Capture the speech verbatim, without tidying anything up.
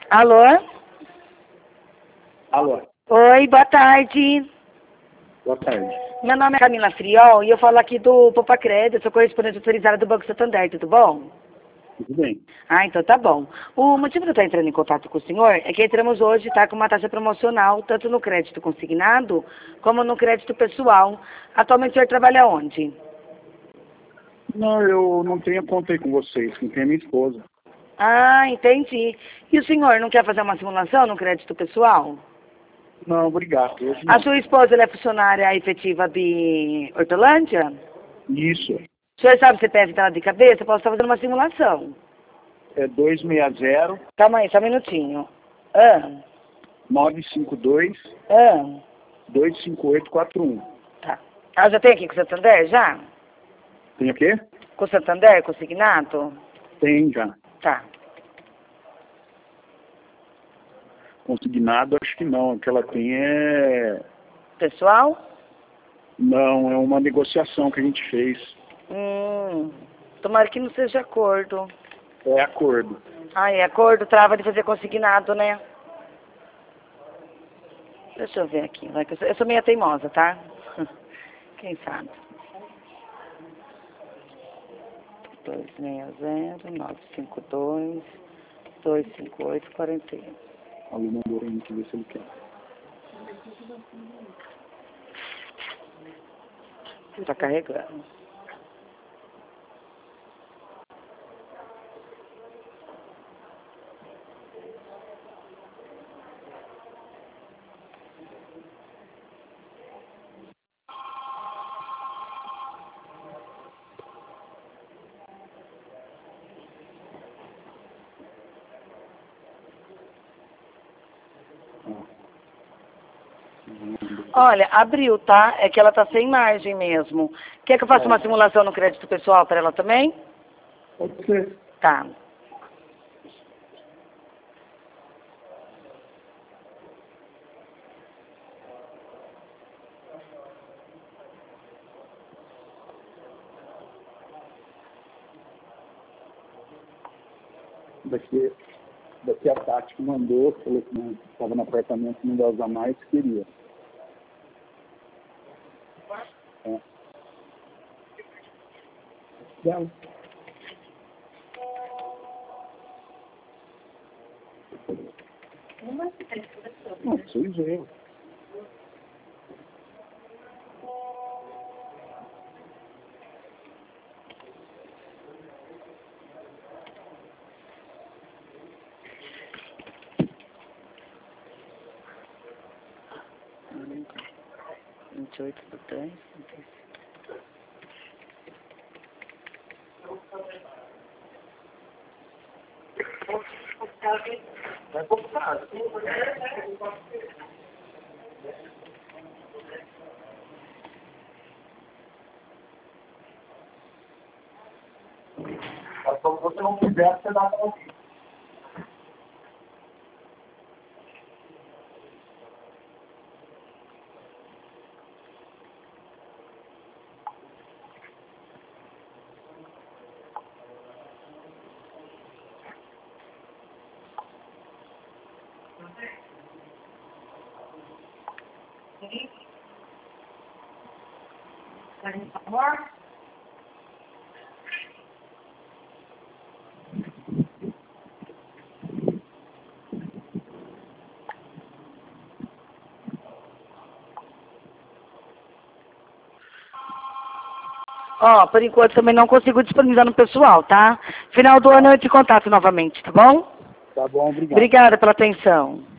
Alô? Alô? Oi, boa tarde. Boa tarde. Meu nome é Camila Friol e eu falo aqui do Poupa Crédito, sou correspondente autorizada do Banco Santander, tudo bom? Tudo bem. Ah, então tá bom. O motivo de eu estar entrando em contato com o senhor é que entramos hoje, tá, com uma taxa promocional, tanto no crédito consignado, como no crédito pessoal. Atualmente o senhor trabalha onde? Não, eu não tenho conta aí com vocês, quem tem é minha esposa. Ah, entendi. E o senhor não quer fazer uma simulação no crédito pessoal? Não, obrigado. Hoje não. A sua esposa ela é funcionária efetiva de Hortolândia? Isso. O senhor sabe o C P F dela de cabeça? Eu posso estar fazendo uma simulação. É dois seis zero, Calma aí, só um minutinho. Ah, nove cinco dois, ah, dois cinco oito quatro um. tá. Ah, já tem aqui com o Santander, já? Tem o quê? Com o Santander, consignado? Tem já. Tá. Consignado, acho que não. O que ela tem é... Pessoal? Não, é uma negociação que a gente fez. Hum, tomara que não seja acordo. É acordo. Ah, é acordo, trava de fazer consignado, né? Deixa eu ver aqui, vai que eu sou, eu sou meio teimosa, tá? Quem sabe? dois seis zero, nove cinco dois, dois cinco oito quatro um. O aluno mandou aí, deixa eu ver se ele quer. Tá carregando. Olha, abriu, tá? É que ela tá sem margem mesmo. Quer que eu faça uma simulação no crédito pessoal para ela também? Pode ser. Tá. Daqui, daqui a Tati que mandou, falou que estava no apartamento, não vai usar mais, queria. É. Dela. Não, preciso ver. vinte e oito do dez. Vai comprar. Se você não quiser, você dá para ouvir. Ó, por enquanto também não consigo disponibilizar no pessoal, tá? Final do ano eu entro em contato novamente, tá bom? Tá bom, obrigado. Obrigada pela atenção.